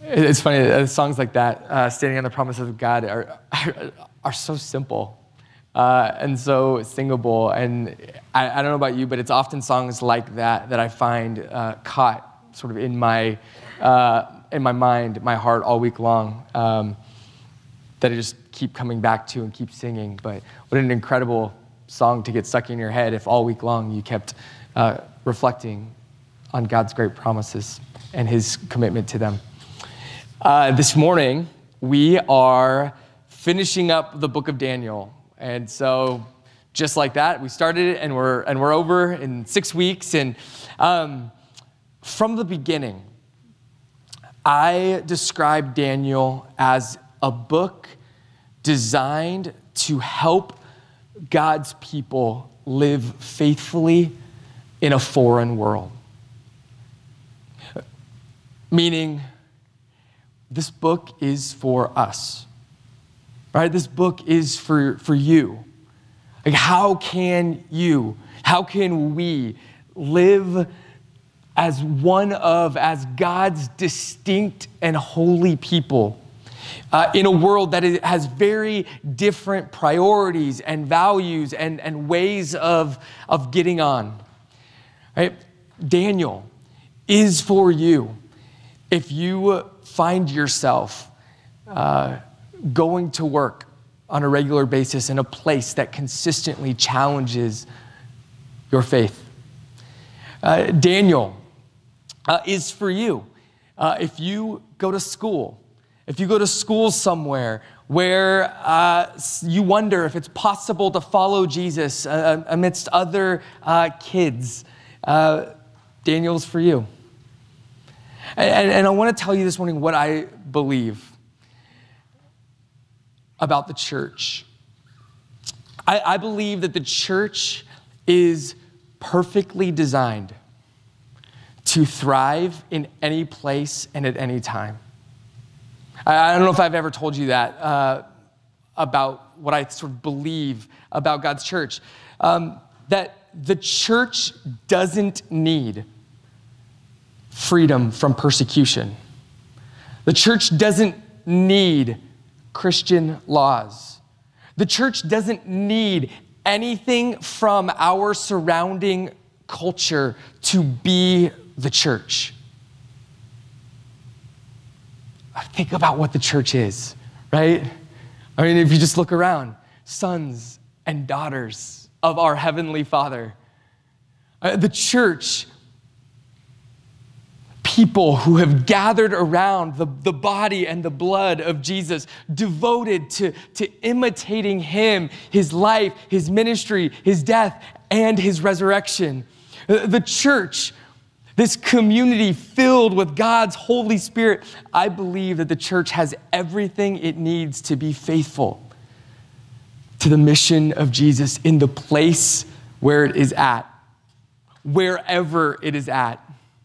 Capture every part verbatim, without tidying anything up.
It's funny, uh, songs like that, uh, Standing on the Promises of God, are, are, are so simple uh, and so singable. And I, I don't know about you, but it's often songs like that that I find uh, caught sort of in my uh, in my mind, my heart all week long, um, that I just keep coming back to and keep singing. But what an incredible song to get stuck in your head if all week long you kept uh, reflecting on God's great promises and his commitment to them. Uh, this morning, we are finishing up the book of Daniel. And so just like that, we started it and we're and we're over in six weeks. And um, from the beginning, I described Daniel as a book designed to help God's people live faithfully in a foreign world. Meaning, this book is for us, right? This book is for, for you. Like, how can you, how can we live as one of, as God's distinct and holy people uh, in a world that is, has very different priorities and values and, and ways of, of getting on, right? Daniel is for you. If you find yourself uh, going to work on a regular basis in a place that consistently challenges your faith, uh, Daniel uh, is for you. Uh, if you go to school, if you go to school somewhere where uh, you wonder if it's possible to follow Jesus uh, amidst other uh, kids, uh, Daniel's for you. And, and I want to tell you this morning what I believe about the church. I, I believe that the church is perfectly designed to thrive in any place and at any time. I, I don't know if I've ever told you that uh, about what I sort of believe about God's church. Um, that the church doesn't need freedom from persecution. The church doesn't need Christian laws. The church doesn't need anything from our surrounding culture to be the church. Think about what the church is, right? I mean, if you just look around, sons and daughters of our Heavenly Father. Uh, the church, people who have gathered around the, the body and the blood of Jesus, devoted to, to imitating him, his life, his ministry, his death, and his resurrection. The church, this community filled with God's Holy Spirit, I believe that the church has everything it needs to be faithful to the mission of Jesus in the place where it is at, wherever it is at.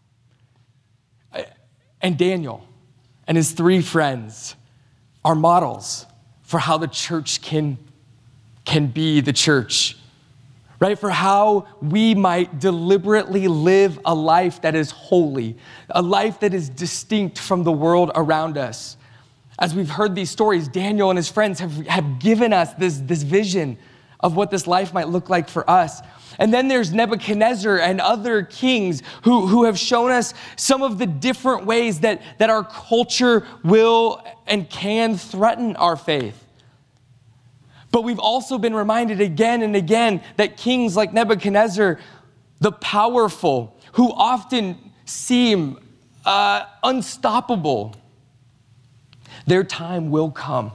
And Daniel and his three friends are models for how the church can, can be the church, right? For how we might deliberately live a life that is holy, a life that is distinct from the world around us. As we've heard these stories, Daniel and his friends have, have given us this, this vision of what this life might look like for us. And then there's Nebuchadnezzar and other kings who, who have shown us some of the different ways that, that our culture will and can threaten our faith. But we've also been reminded again and again that kings like Nebuchadnezzar, the powerful, who often seem uh, unstoppable, their time will come.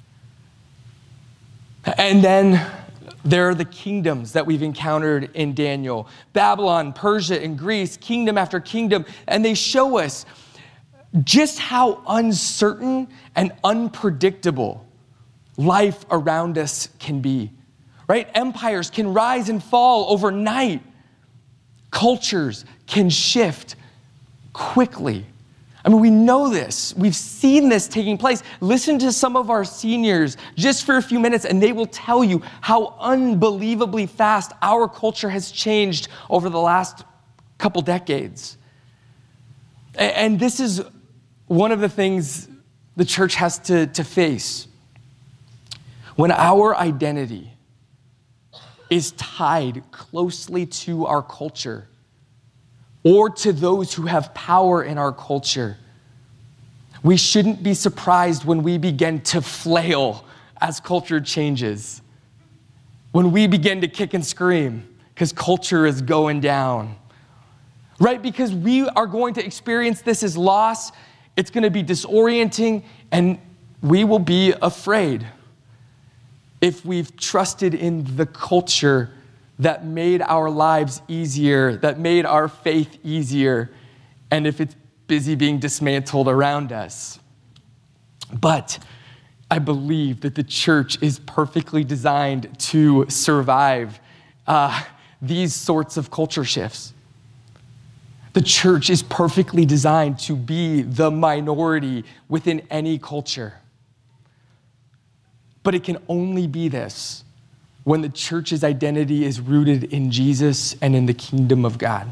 And then there are the kingdoms that we've encountered in Daniel. Babylon, Persia, and Greece, kingdom after kingdom. And they show us just how uncertain and unpredictable life around us can be, right? Empires can rise and fall overnight. Cultures can shift quickly. I mean, we know this. We've seen this taking place. Listen to some of our seniors just for a few minutes, and they will tell you how unbelievably fast our culture has changed over the last couple decades. And this is one of the things the church has to, to face when our identity is tied closely to our culture or to those who have power in our culture. We shouldn't be surprised when we begin to flail as culture changes, when we begin to kick and scream because culture is going down, right? Because we are going to experience this as loss. It's going to be disorienting, and we will be afraid if we've trusted in the culture that made our lives easier, that made our faith easier, and if it's busy being dismantled around us. But I believe that the church is perfectly designed to survive uh, these sorts of culture shifts. The church is perfectly designed to be the minority within any culture. But it can only be this when the church's identity is rooted in Jesus and in the kingdom of God.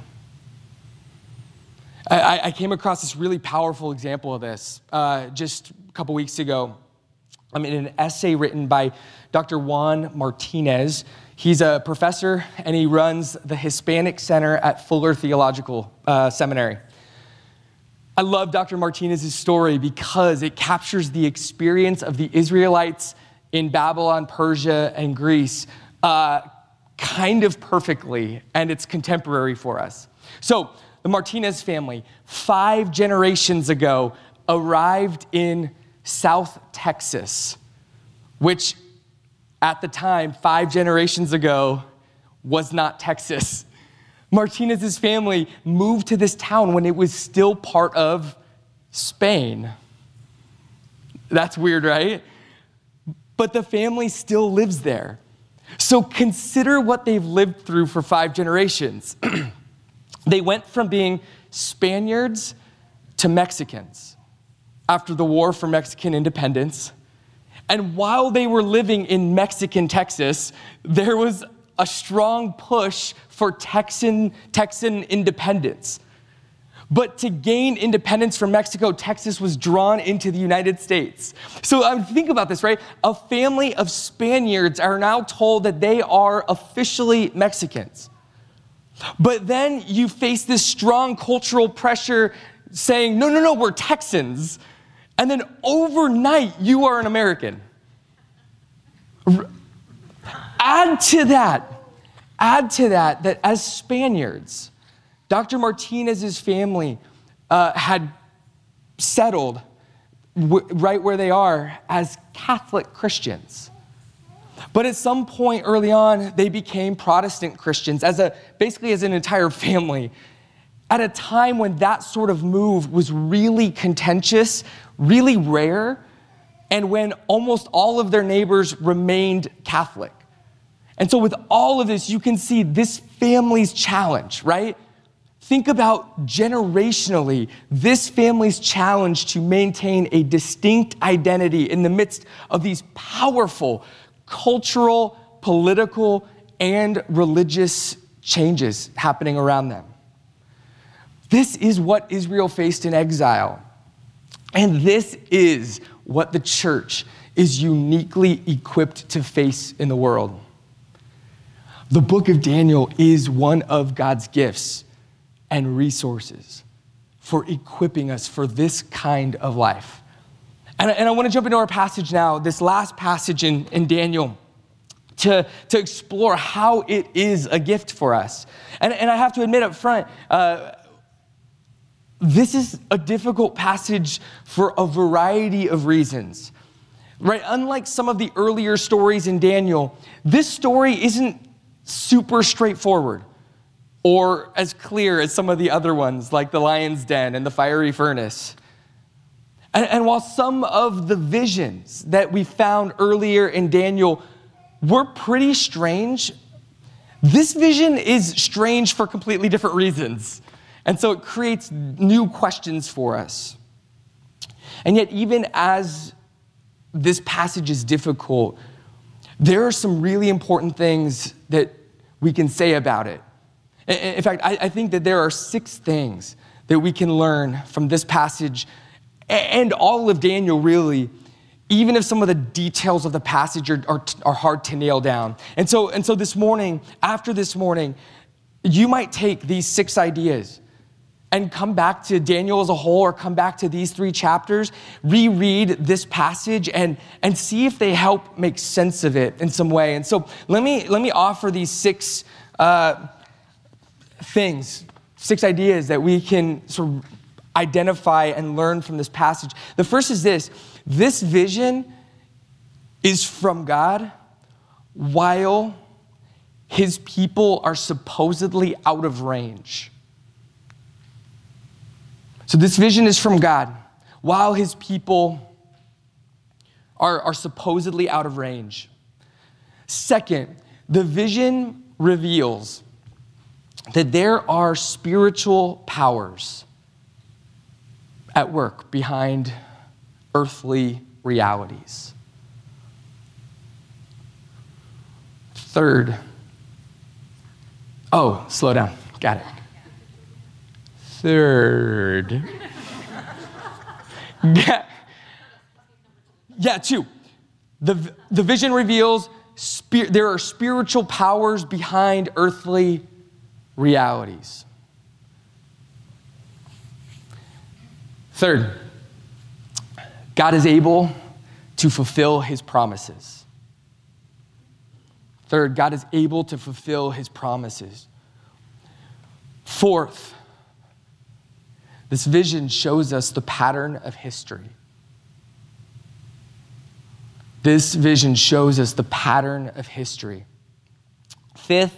I, I came across this really powerful example of this uh, just a couple weeks ago. I'm in an essay written by Doctor Juan Martinez. He's a professor, and he runs the Hispanic Center at Fuller Theological uh, Seminary. I love Doctor Martinez's story because it captures the experience of the Israelites in Babylon, Persia, and Greece uh, kind of perfectly, and it's contemporary for us. So the Martinez family, five generations ago, arrived in South Texas, which at the time, five generations ago, was not Texas. Martinez's family moved to this town when it was still part of Spain. That's weird, right? But the family still lives there. So consider what they've lived through for five generations. They went from being Spaniards to Mexicans after the War for Mexican Independence. And while they were living in Mexican Texas, there was a strong push for Texan, Texan independence. But to gain independence from Mexico, Texas was drawn into the United States. So um, think about this, right? A family of Spaniards are now told that they are officially Mexicans. But then you face this strong cultural pressure saying, no, no, no, we're Texans. And then overnight, you are an American. Add to that, add to that, that as Spaniards, Doctor Martinez's family uh, had settled w- right where they are as Catholic Christians. But at some point early on, they became Protestant Christians as a basically as an entire family at a time when that sort of move was really contentious, really rare, and when almost all of their neighbors remained Catholic. And so with all of this, you can see this family's challenge, right? Think about generationally, this family's challenge to maintain a distinct identity in the midst of these powerful cultural, political, and religious changes happening around them. This is what Israel faced in exile. And this is what the church is uniquely equipped to face in the world. The book of Daniel is one of God's gifts and resources for equipping us for this kind of life. And, and I want to jump into our passage now, this last passage in, in Daniel, to, to explore how it is a gift for us. And, and I have to admit up front, uh, this is a difficult passage for a variety of reasons, right? Unlike some of the earlier stories in Daniel, this story isn't super straightforward or as clear as some of the other ones, like the lion's den and the fiery furnace. And, and while some of the visions that we found earlier in Daniel were pretty strange, this vision is strange for completely different reasons. And so it creates new questions for us. And yet, even as this passage is difficult, there are some really important things that we can say about it. In fact, I think that there are six things that we can learn from this passage And all of Daniel, really, even if some of the details of the passage are, are, are hard to nail down. And so, and so this morning, after this morning, you might take these six ideas and come back to Daniel as a whole, or come back to these three chapters, reread this passage, and, and see if they help make sense of it in some way. And so let me, let me offer these six uh, things, six ideas that we can sort of identify and learn from this passage. The first is this: this vision is from God while his people are supposedly out of range. So this vision is from God while his people are, are supposedly out of range. Second, the vision reveals that there are spiritual powers at work behind earthly realities. Third, oh, slow down, got it. Third, yeah, yeah, two. The, the vision reveals spir- there are spiritual powers behind earthly realities. Third, God is able to fulfill his promises. Third, God is able to fulfill his promises. Fourth, this vision shows us the pattern of history. This vision shows us the pattern of history. Fifth,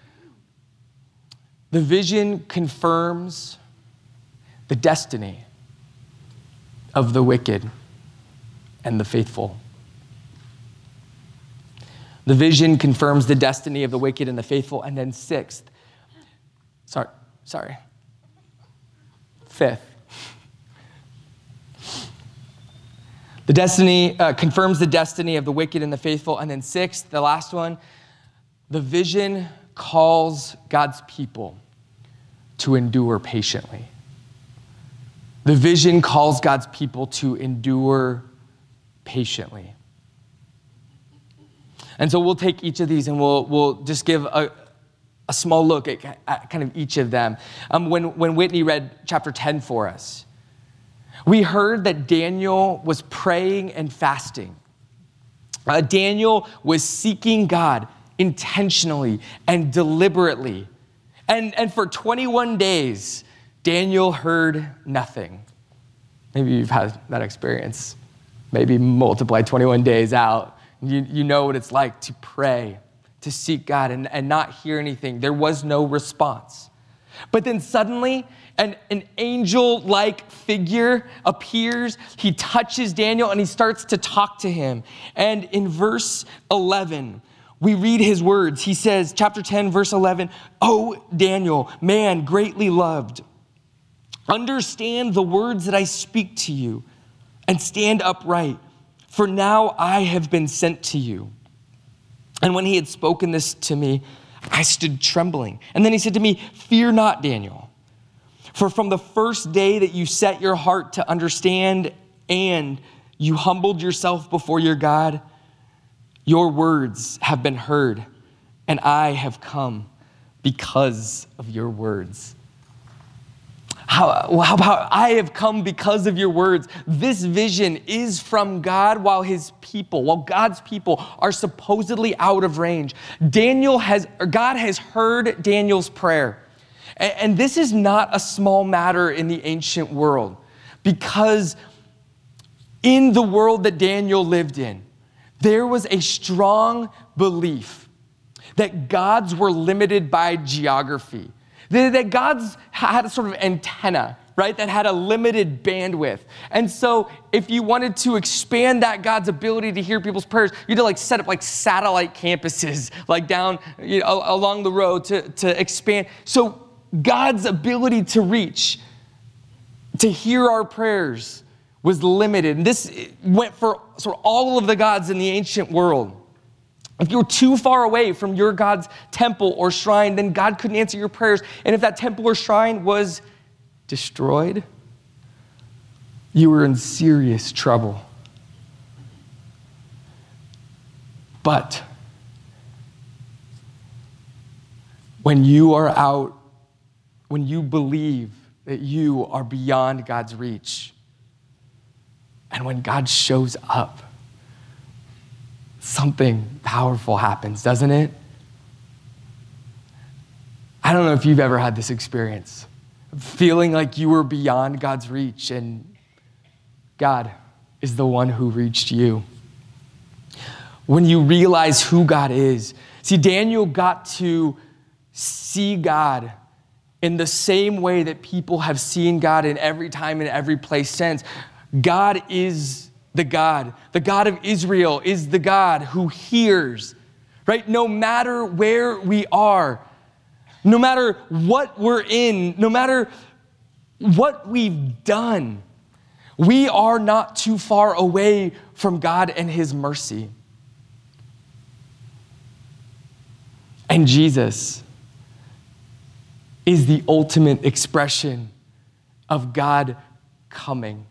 the vision confirms the destiny of the wicked and the faithful. The vision confirms the destiny of the wicked and the faithful. And then sixth, sorry, sorry, fifth, the destiny uh, confirms the destiny of the wicked and the faithful. And then sixth, the last one, the vision calls God's people to endure patiently. The vision calls God's people to endure patiently. And so we'll take each of these and we'll we'll just give a, a small look at, at kind of each of them. Um, when, when Whitney read chapter ten for us, we heard that Daniel was praying and fasting. Uh, Daniel was seeking God intentionally and deliberately. And, and for twenty-one days, Daniel heard nothing. Maybe you've had that experience. Maybe multiply twenty-one days out. You, you know what it's like to pray, to seek God and, and not hear anything. There was no response. But then suddenly, an, an angel-like figure appears. He touches Daniel and he starts to talk to him. And in verse eleven, we read his words. He says, chapter ten, verse eleven, "O Daniel, man greatly loved, understand the words that I speak to you and stand upright, for now I have been sent to you." And when he had spoken this to me, I stood trembling. And then he said to me, "Fear not, Daniel, for from the first day that you set your heart to understand and you humbled yourself before your God, your words have been heard, and I have come because of your words." How, well, how about, "I have come because of your words"? This vision is from God while his people, while God's people are supposedly out of range. Daniel has, or God has heard Daniel's prayer. And, and this is not a small matter in the ancient world, because in the world that Daniel lived in, there was a strong belief that gods were limited by geography. That gods had a sort of antenna, right, that had a limited bandwidth. And so if you wanted to expand that God's ability to hear people's prayers, you had to like set up like satellite campuses, like down you know, along the road to, to expand. So God's ability to reach, to hear our prayers was limited. And this went for sort of all of the gods in the ancient world. If you were too far away from your God's temple or shrine, then God couldn't answer your prayers. And if that temple or shrine was destroyed, you were in serious trouble. But when you are out, when you believe that you are beyond God's reach, and when God shows up, something powerful happens, doesn't it? I don't know if you've ever had this experience, feeling like you were beyond God's reach and God is the one who reached you. When you realize who God is. See, Daniel got to see God in the same way that people have seen God in every time and every place since. God is the God. The God of Israel is the God who hears, right? No matter where we are, no matter what we're in, no matter what we've done, we are not too far away from God and his mercy. And Jesus is the ultimate expression of God coming.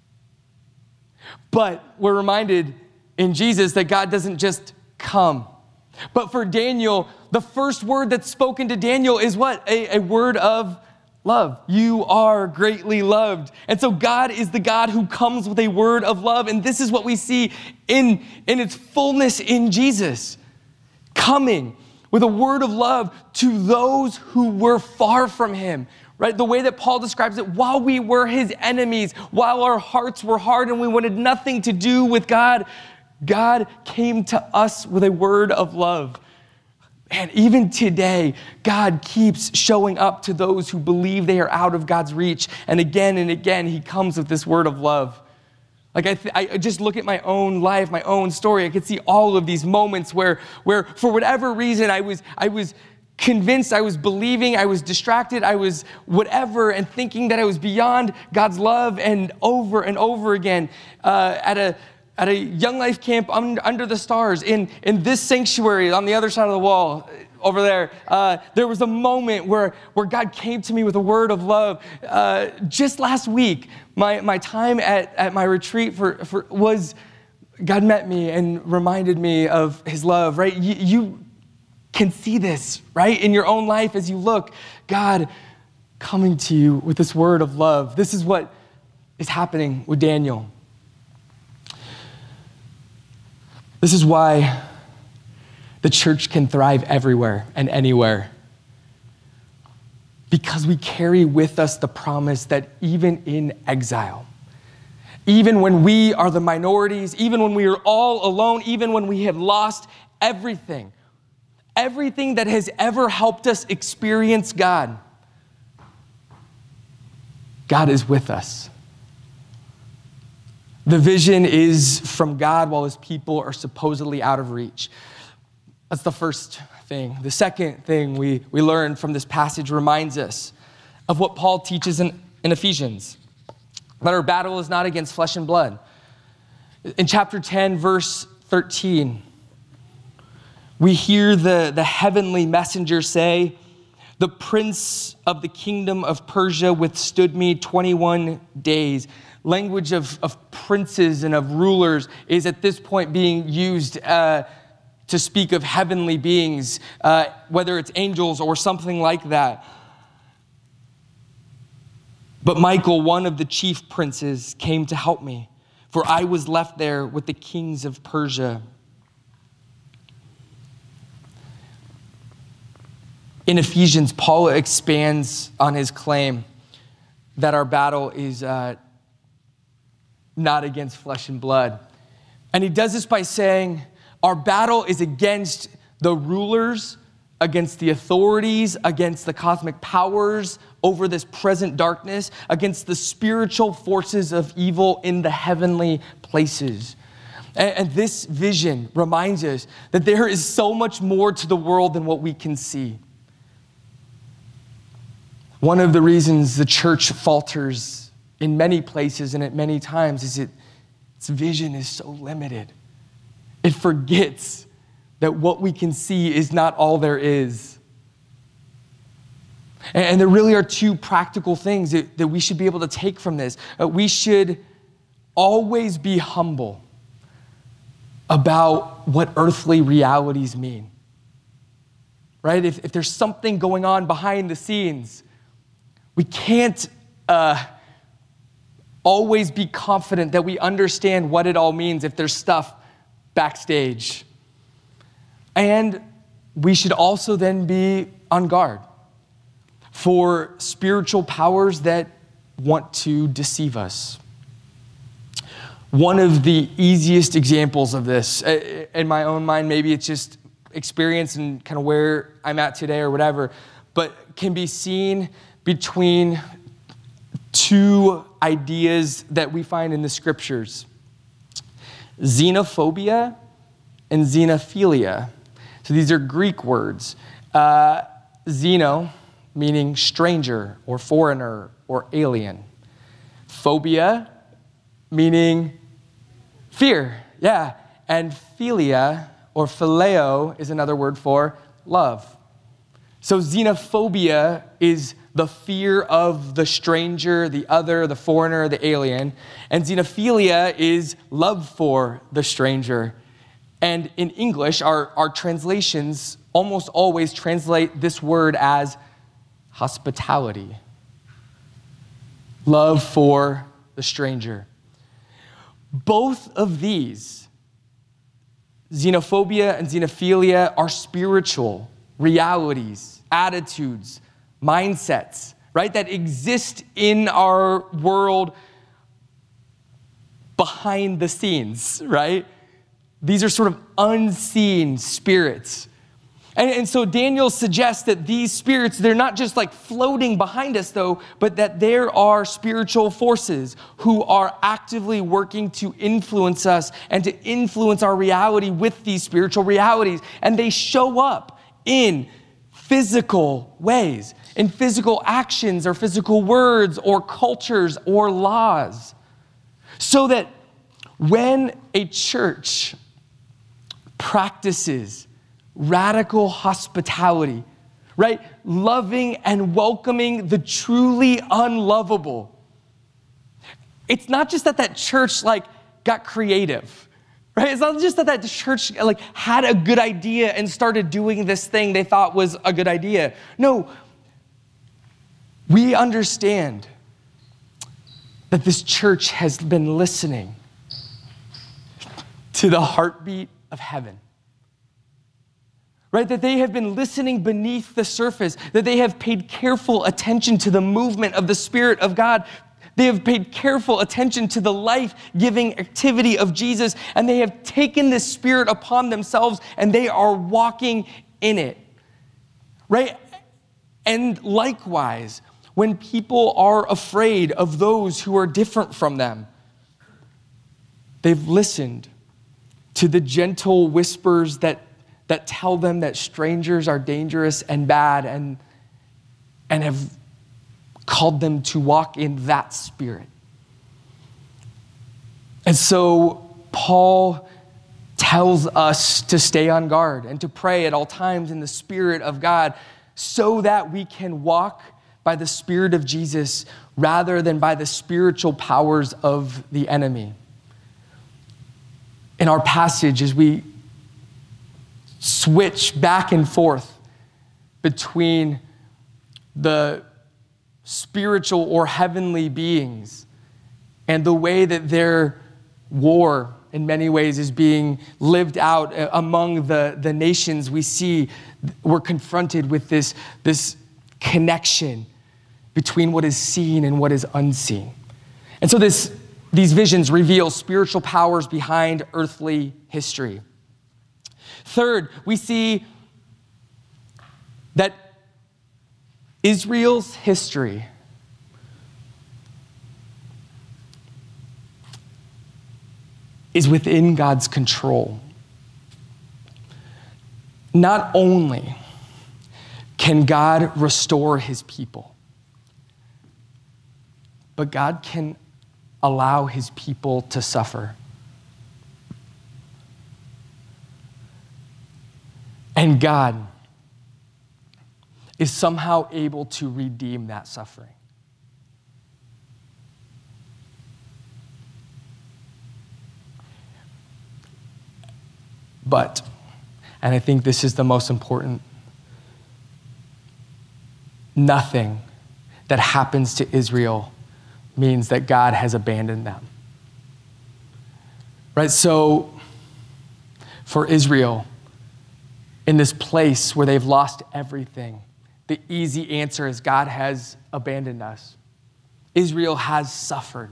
But we're reminded in Jesus that God doesn't just come. But for Daniel, the first word that's spoken to Daniel is what? A, a word of love. You are greatly loved. And so God is the God who comes with a word of love. And this is what we see in, in its fullness in Jesus. Coming with a word of love to those who were far from him. Right? The way that Paul describes it, while we were his enemies, while our hearts were hard and we wanted nothing to do with God, God came to us with a word of love. And even today, God keeps showing up to those who believe they are out of God's reach. And again and again, he comes with this word of love. Like I, th- I just look at my own life, my own story. I could see all of these moments where, where for whatever reason, I was, I was convinced, I was believing, I was distracted, I was whatever, and thinking that I was beyond God's love. And over and over again, uh, at a At a Young Life camp under the stars, in, in this sanctuary on the other side of the wall, over there, uh, there was a moment where, where God came to me with a word of love. Uh, just last week, my, my time at, at my retreat for, for was, God met me and reminded me of his love, right? You, you can see this, right? In your own life as you look, God coming to you with this word of love. This is what is happening with Daniel. This is why the church can thrive everywhere and anywhere. Because we carry with us the promise that even in exile, even when we are the minorities, even when we are all alone, even when we have lost everything, everything that has ever helped us experience God, God is with us. The vision is from God while his people are supposedly out of reach. That's the first thing. The second thing we, we learn from this passage reminds us of what Paul teaches in, in Ephesians, that our battle is not against flesh and blood. In chapter ten, verse thirteen, we hear the, the heavenly messenger say, "The prince of the kingdom of Persia withstood me twenty-one days. Language of, of princes and of rulers is at this point being used uh, to speak of heavenly beings, uh, whether it's angels or something like that. But Michael, one of the chief princes, came to help me, for I was left there with the kings of Persia." In Ephesians, Paul expands on his claim that our battle is uh, not against flesh and blood. And he does this by saying, our battle is against the rulers, against the authorities, against the cosmic powers over this present darkness, against the spiritual forces of evil in the heavenly places. And, and this vision reminds us that there is so much more to the world than what we can see. One of the reasons the church falters in many places and at many times is it, its vision is so limited. It forgets that what we can see is not all there is. And, and there really are two practical things that, that we should be able to take from this. Uh, we should always be humble about what earthly realities mean. Right? If, if there's something going on behind the scenes, we can't uh, always be confident that we understand what it all means if there's stuff backstage. And we should also then be on guard for spiritual powers that want to deceive us. One of the easiest examples of this, in my own mind, maybe it's just experience and kind of where I'm at today or whatever, but can be seen between two ideas that we find in the scriptures: xenophobia and xenophilia. So these are Greek words. Uh, xeno, meaning stranger or foreigner or alien. Phobia, meaning fear, yeah. And philia or phileo is another word for love. So xenophobia is the fear of the stranger, the other, the foreigner, the alien. And xenophilia is love for the stranger. And in English, our, our translations almost always translate this word as hospitality. Love for the stranger. Both of these, xenophobia and xenophilia, are spiritual realities, attitudes, mindsets, right, that exist in our world behind the scenes, right? These are sort of unseen spirits. And, and so Daniel suggests that these spirits, they're not just like floating behind us though, but that there are spiritual forces who are actively working to influence us and to influence our reality with these spiritual realities. And they show up in physical ways, in physical actions or physical words or cultures or laws. So that when a church practices radical hospitality, right? Loving and welcoming the truly unlovable. It's not just that that church like got creative, right? It's not just that that church like had a good idea and started doing this thing they thought was a good idea. No, we understand that this church has been listening to the heartbeat of heaven. Right? That they have been listening beneath the surface, that they have paid careful attention to the movement of the Spirit of God. They have paid careful attention to the life-giving activity of Jesus, and they have taken this Spirit upon themselves, and they are walking in it. Right? And likewise, when people are afraid of those who are different from them, they've listened to the gentle whispers that, that tell them that strangers are dangerous and bad, and, and have called them to walk in that spirit. And so Paul tells us to stay on guard and to pray at all times in the Spirit of God so that we can walk by the Spirit of Jesus rather than by the spiritual powers of the enemy. In our passage, as we switch back and forth between the spiritual or heavenly beings and the way that their war in many ways is being lived out among the, the nations, we see we're confronted with this, this connection between what is seen and what is unseen. And so this These visions reveal spiritual powers behind earthly history. Third, we see that Israel's history is within God's control. Not only can God restore his people, but God can allow his people to suffer. And God is somehow able to redeem that suffering. But, and I think this is the most important, nothing that happens to Israel means that God has abandoned them. Right? So, for Israel, in this place where they've lost everything, the easy answer is God has abandoned us. Israel has suffered.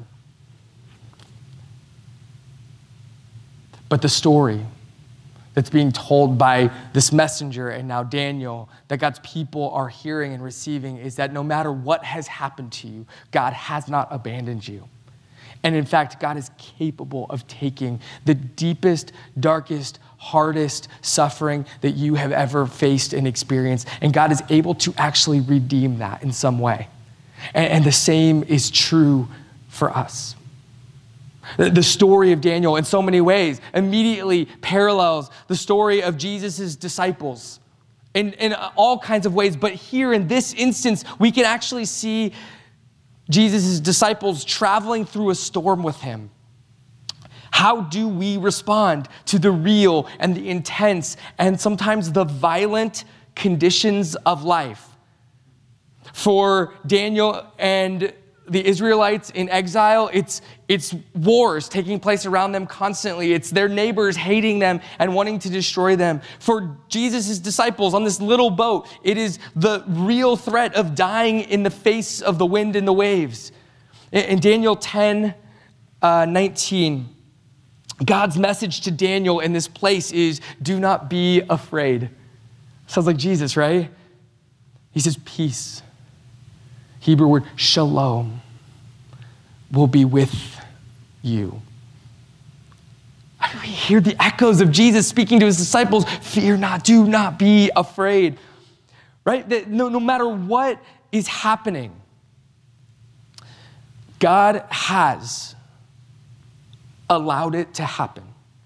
But the story that's being told by this messenger and now Daniel, that God's people are hearing and receiving, is that no matter what has happened to you, God has not abandoned you. And in fact, God is capable of taking the deepest, darkest, hardest suffering that you have ever faced and experienced, and God is able to actually redeem that in some way. And, and the same is true for us. The story of Daniel, in so many ways, immediately parallels the story of Jesus' disciples in, in all kinds of ways. But here in this instance, we can actually see Jesus' disciples traveling through a storm with him. How do we respond to the real and the intense and sometimes the violent conditions of life? For Daniel and the Israelites in exile, it's, it's wars taking place around them constantly. It's their neighbors hating them and wanting to destroy them. For Jesus' disciples on this little boat, it is the real threat of dying in the face of the wind and the waves. In Daniel ten, uh, nineteen, God's message to Daniel in this place is, do not be afraid. Sounds like Jesus, right? He says, peace. Hebrew word shalom will be with you. We hear the echoes of Jesus speaking to his disciples, fear not, do not be afraid, right? That no, no matter what is happening, God has allowed it to happen.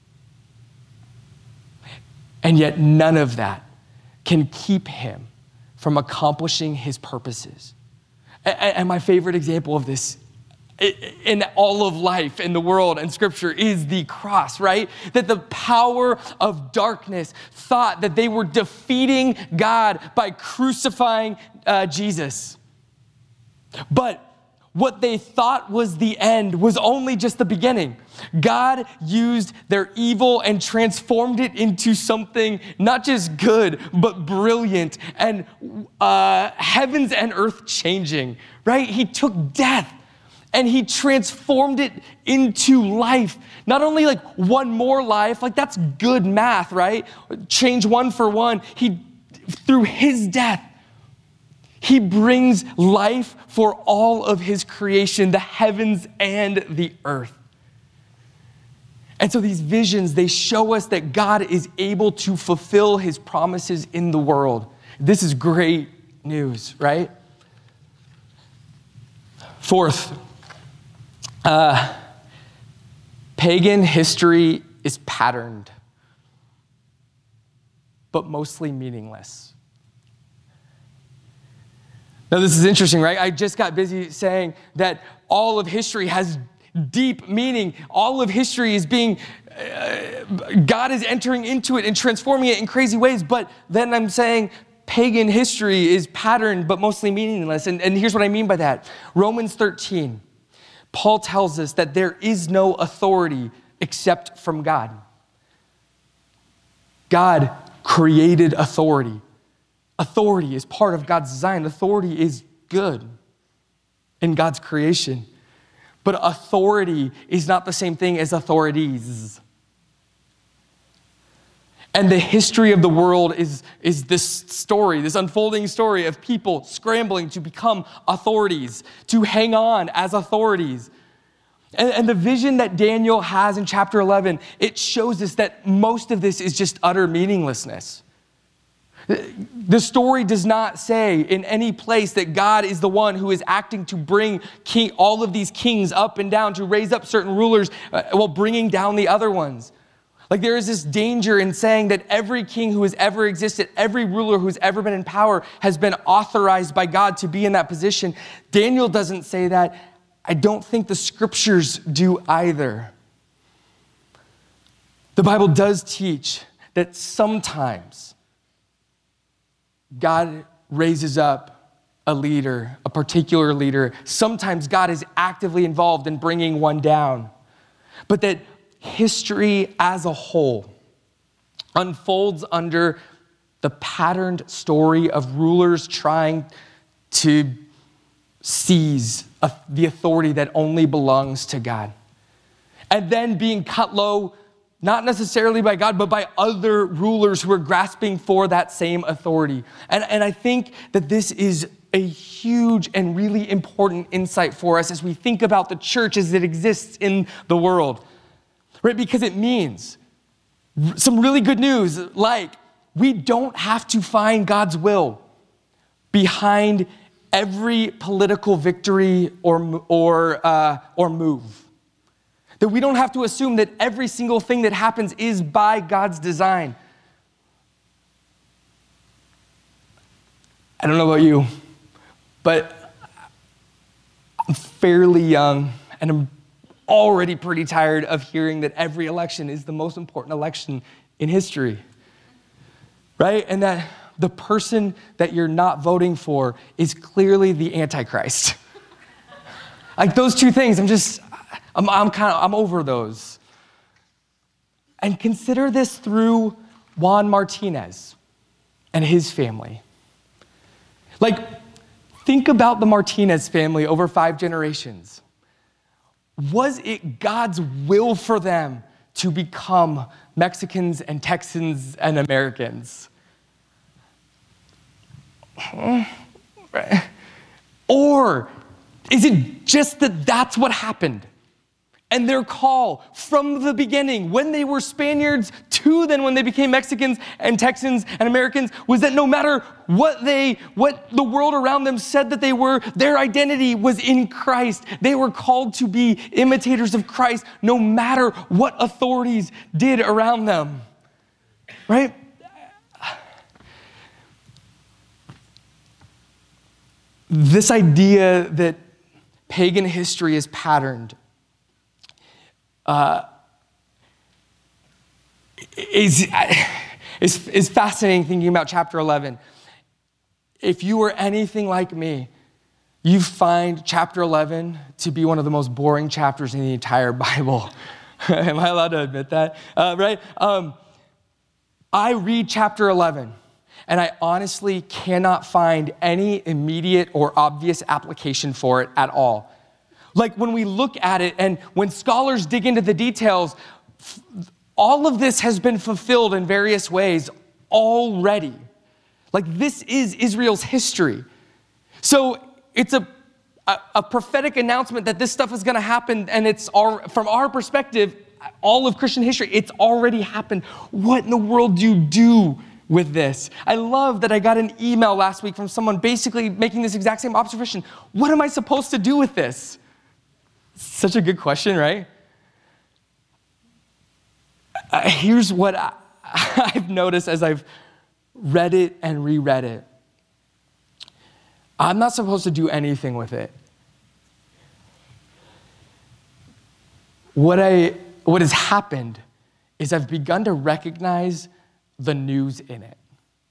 And yet none of that can keep him from accomplishing his purposes. And my favorite example of this in all of life, in the world, and scripture is the cross, right? That the power of darkness thought that they were defeating God by crucifying uh, Jesus. But what they thought was the end was only just the beginning. God used their evil and transformed it into something not just good, but brilliant and uh, heavens and earth changing, right? He took death and he transformed it into life. Not only like one more life, like that's good math, right? Change one for one. He, through his death, he brings life for all of his creation, the heavens and the earth. And so these visions, they show us that God is able to fulfill his promises in the world. This is great news, right? Fourth, uh, pagan history is patterned, but mostly meaningless. Now, this is interesting, right? I just got busy saying that all of history has deep meaning. All of history is being, uh, God is entering into it and transforming it in crazy ways. But then I'm saying pagan history is patterned, but mostly meaningless. And, and here's what I mean by that. Romans thirteen, Paul tells us that there is no authority except from God. God created authority. Authority is part of God's design. Authority is good in God's creation. But authority is not the same thing as authorities. And the history of the world is, is this story, this unfolding story of people scrambling to become authorities, to hang on as authorities. And, and the vision that Daniel has in chapter eleven, it shows us that most of this is just utter meaninglessness. The story does not say in any place that God is the one who is acting to bring king, all of these kings up and down, to raise up certain rulers uh, while bringing down the other ones. Like there is this danger in saying that every king who has ever existed, every ruler who's ever been in power has been authorized by God to be in that position. Daniel doesn't say that. I don't think the scriptures do either. The Bible does teach that sometimes God raises up a leader, a particular leader. Sometimes God is actively involved in bringing one down. But that history as a whole unfolds under the patterned story of rulers trying to seize a, the authority that only belongs to God. And then being cut low, not necessarily by God, but by other rulers who are grasping for that same authority. And, and I think that this is a huge and really important insight for us as we think about the church as it exists in the world, right? Because it means some really good news, like we don't have to find God's will behind every political victory or, or, uh, or move. That we don't have to assume that every single thing that happens is by God's design. I don't know about you, but I'm fairly young and I'm already pretty tired of hearing that every election is the most important election in history, right? And that the person that you're not voting for is clearly the Antichrist. Like those two things, I'm just, I'm, I'm kind of, I'm over those. And consider this through Juan Martinez and his family. Like, think about the Martinez family over five generations. Was it God's will for them to become Mexicans and Texans and Americans? Or is it just that that's what happened? And their call from the beginning, when they were Spaniards to then when they became Mexicans and Texans and Americans, was that no matter what they, what the world around them said that they were, their identity was in Christ. They were called to be imitators of Christ, no matter what authorities did around them, right? This idea that pagan history is patterned Uh, is, is, is fascinating thinking about chapter eleven. If you were anything like me, you find chapter eleven to be one of the most boring chapters in the entire Bible. Am I allowed to admit that? Uh, right? Um, I read chapter eleven, and I honestly cannot find any immediate or obvious application for it at all. Like when we look at it and when scholars dig into the details, all of this has been fulfilled in various ways already. Like this is Israel's history. So it's a, a, a prophetic announcement that this stuff is going to happen, and it's our, from our perspective, all of Christian history, it's already happened. What in the world do you do with this? I love that I got an email last week from someone basically making this exact same observation. What am I supposed to do with this? Such a good question, right? Uh, here's what I, I've noticed as I've read it and reread it. I'm not supposed to do anything with it. What I what has happened is I've begun to recognize the news in it.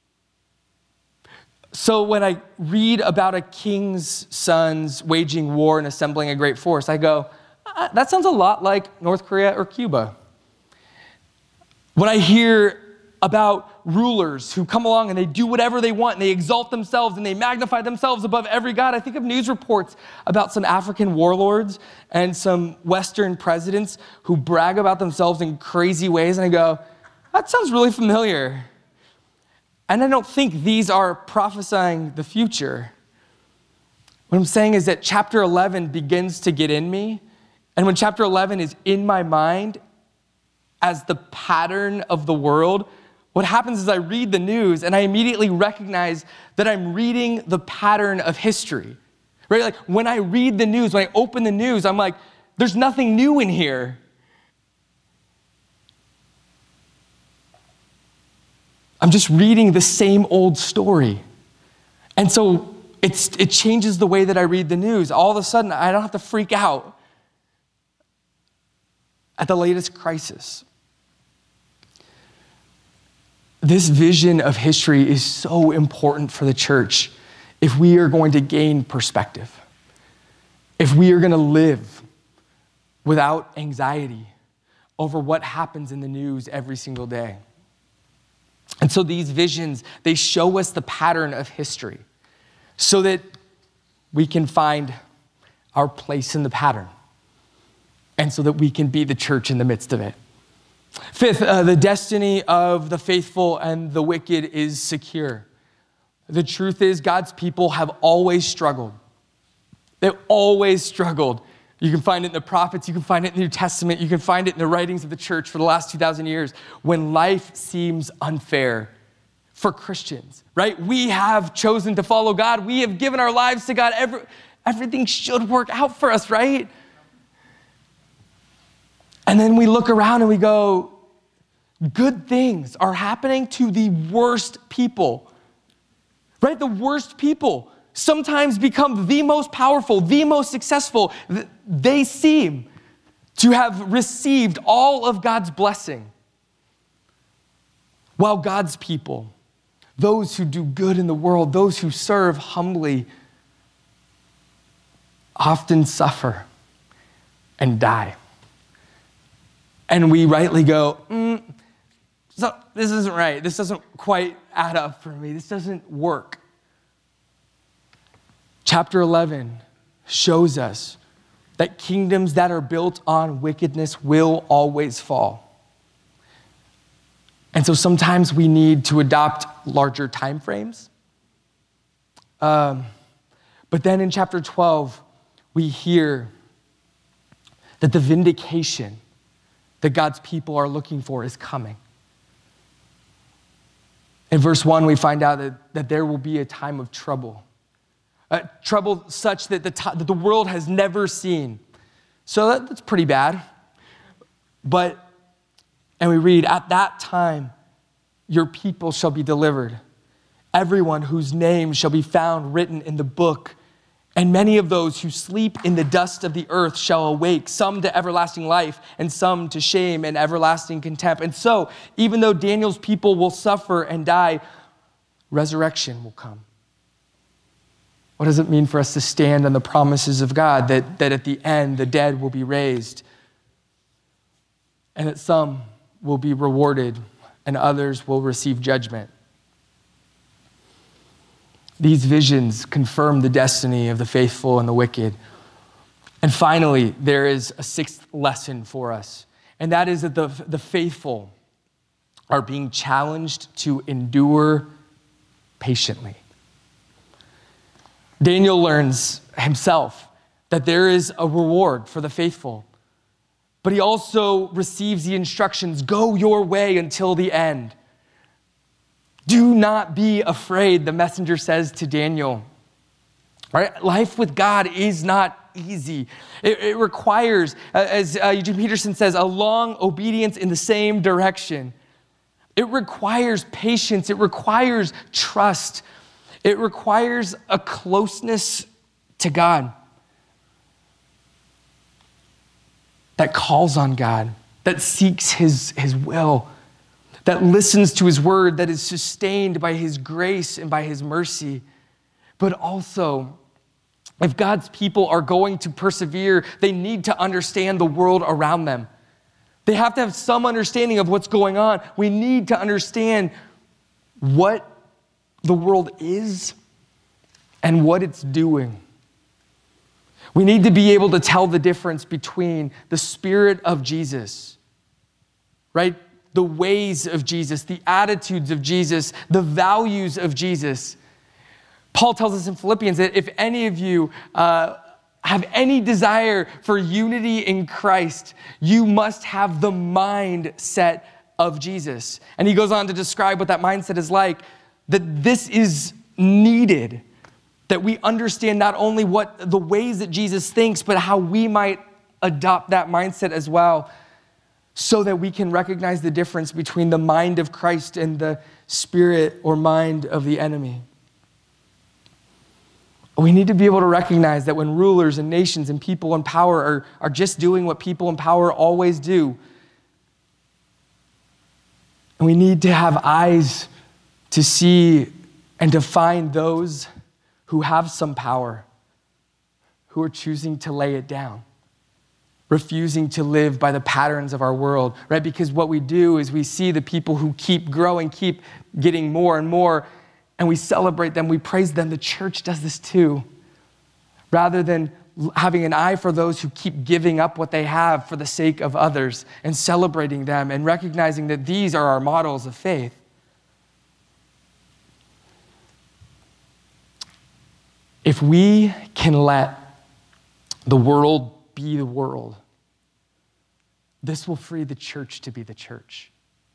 So when I read about a king's sons waging war and assembling a great force, I go, ah, that sounds a lot like North Korea or Cuba. When I hear about rulers who come along and they do whatever they want and they exalt themselves and they magnify themselves above every god, I think of news reports about some African warlords and some Western presidents who brag about themselves in crazy ways, and I go, that sounds really familiar. And I don't think these are prophesying the future. What I'm saying is that chapter eleven begins to get in me. And when chapter eleven is in my mind as the pattern of the world, what happens is I read the news and I immediately recognize that I'm reading the pattern of history, right? Like when I read the news, when I open the news, I'm like, there's nothing new in here. I'm just reading the same old story. And so it's, it changes the way that I read the news. All of a sudden, I don't have to freak out at the latest crisis. this vision of history is so important for the church if we are going to gain perspective, if we are going to live without anxiety over what happens in the news every single day. And so these visions, they show us the pattern of history so that we can find our place in the pattern and so that we can be the church in the midst of it. Fifth, uh, the destiny of the faithful and the wicked is secure. The truth is, God's people have always struggled. They've always struggled. You can find it in the prophets, you can find it in the New Testament, you can find it in the writings of the church for the last two thousand years, when life seems unfair for Christians, right? We have chosen to follow God. We have given our lives to God. Every, everything should work out for us, right? And then we look around and we go, good things are happening to the worst people, right? The worst people sometimes become the most powerful, the most successful. They seem to have received all of God's blessing, while God's people, those who do good in the world, those who serve humbly, often suffer and die. And we rightly go, mm, so this isn't right. This doesn't quite add up for me. This doesn't work. Chapter eleven shows us that kingdoms that are built on wickedness will always fall. And so sometimes we need to adopt larger time frames. Um, but then in chapter twelve, we hear that the vindication that God's people are looking for is coming. In verse one, we find out that, that there will be a time of trouble. Uh, trouble such that the, t- that the world has never seen. So that, that's pretty bad. But, and we read, at that time, your people shall be delivered. Everyone whose name shall be found written in the book. And many of those who sleep in the dust of the earth shall awake, some to everlasting life, and some to shame and everlasting contempt. And so, even though Daniel's people will suffer and die, resurrection will come. What does it mean for us to stand on the promises of God, that, that at the end the dead will be raised, and that some will be rewarded and others will receive judgment? These visions confirm the destiny of the faithful and the wicked. And finally, there is a sixth lesson for us, and that is that the, the faithful are being challenged to endure patiently. Daniel learns himself that there is a reward for the faithful, but he also receives the instructions, go your way until the end. Do not be afraid, the messenger says to Daniel. Right? Life with God is not easy. It, it requires, as uh, Eugene Peterson says, a long obedience in the same direction. It requires patience. It requires trust. It requires a closeness to God that calls on God, that seeks his, his will, that listens to his word, that is sustained by his grace and by his mercy. But also, if God's people are going to persevere, they need to understand the world around them. They have to have some understanding of what's going on. We need to understand what the world is and what it's doing. We need to be able to tell the difference between the spirit of Jesus, right? The ways of Jesus, the attitudes of Jesus, the values of Jesus. Paul tells us in Philippians that if any of you uh, have any desire for unity in Christ, you must have the mindset of Jesus. And he goes on to describe what that mindset is like, that this is needed, that we understand not only what the ways that Jesus thinks, but how we might adopt that mindset as well, so that we can recognize the difference between the mind of Christ and the spirit or mind of the enemy. We need to be able to recognize that when rulers and nations and people in power are, are just doing what people in power always do, And we need to have eyes to see and to find those who have some power, who are choosing to lay it down, refusing to live by the patterns of our world, right? Because what we do is we see the people who keep growing, keep getting more and more, and we celebrate them, we praise them. The church does this too. Rather than having an eye for those who keep giving up what they have for the sake of others and celebrating them and recognizing that these are our models of faith. If we can let the world be the world, this will free the church to be the church.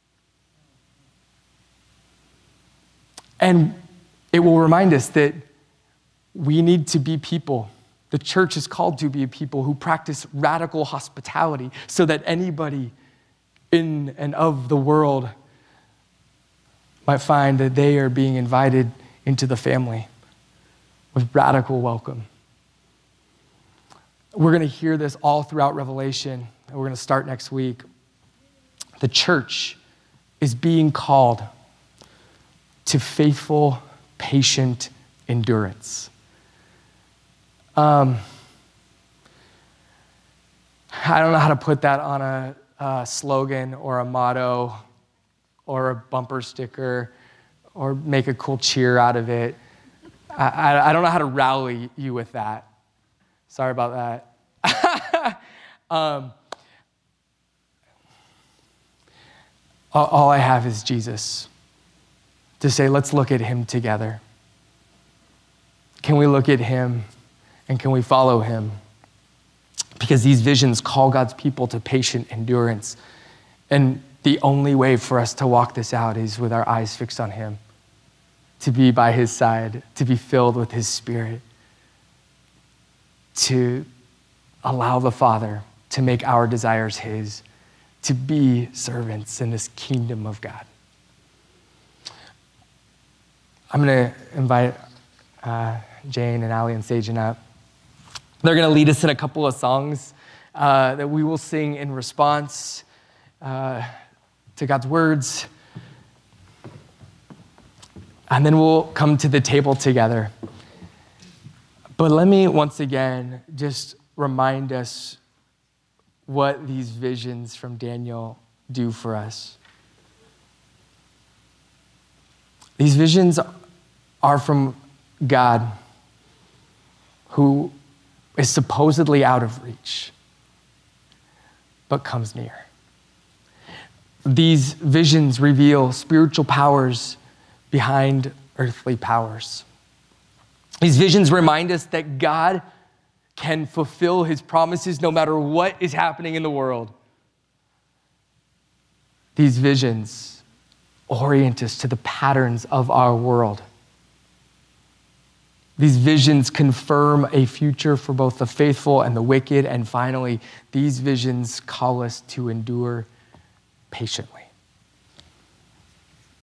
And it will remind us that we need to be people. The church is called to be a people who practice radical hospitality so that anybody in and of the world might find that they are being invited into the family with radical welcome. We're going to hear this all throughout Revelation, and we're going to start next week. The church is being called to faithful, patient endurance. Um, I don't know how to put that on a, a slogan or a motto or a bumper sticker or make a cool cheer out of it. I, I, I don't know how to rally you with that. Sorry about that. um, all, all I have is Jesus to say, let's look at him together. Can we look at him and can we follow him? Because these visions call God's people to patient endurance. And the only way for us to walk this out is with our eyes fixed on him, to be by his side, to be filled with his Spirit, to allow the Father to make our desires his, to be servants in this kingdom of God. I'm going to invite uh, Jane and Ali and Sajan up. They're going to lead us in a couple of songs uh, that we will sing in response uh, to God's words. And then we'll come to the table together. But let me once again just remind us what these visions from Daniel do for us. These visions are from God, who is supposedly out of reach, but comes near. These visions reveal spiritual powers behind earthly powers. These visions remind us that God can fulfill his promises no matter what is happening in the world. These visions orient us to the patterns of our world. These visions confirm a future for both the faithful and the wicked. And finally, these visions call us to endure patiently.